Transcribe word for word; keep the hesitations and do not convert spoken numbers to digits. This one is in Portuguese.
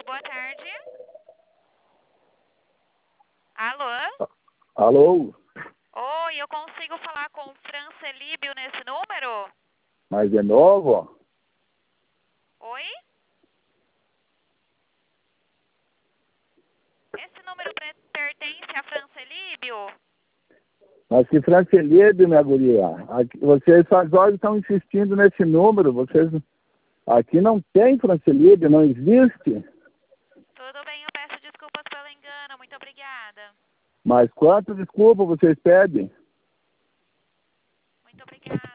boa tarde. Alô? Alô? Oi, eu consigo falar com o Francelíbio nesse número? Mas de novo? Oi? Esse número pre- pertence a Francelíbio? Mas que Francelíbio, minha guria. Aqui, vocês faz horas estão insistindo nesse número. Vocês, aqui não tem Francelíbio, não existe. Tudo bem, eu peço desculpas pelo engano. Muito obrigada. Mas quanto desculpa vocês pedem? Muito obrigada.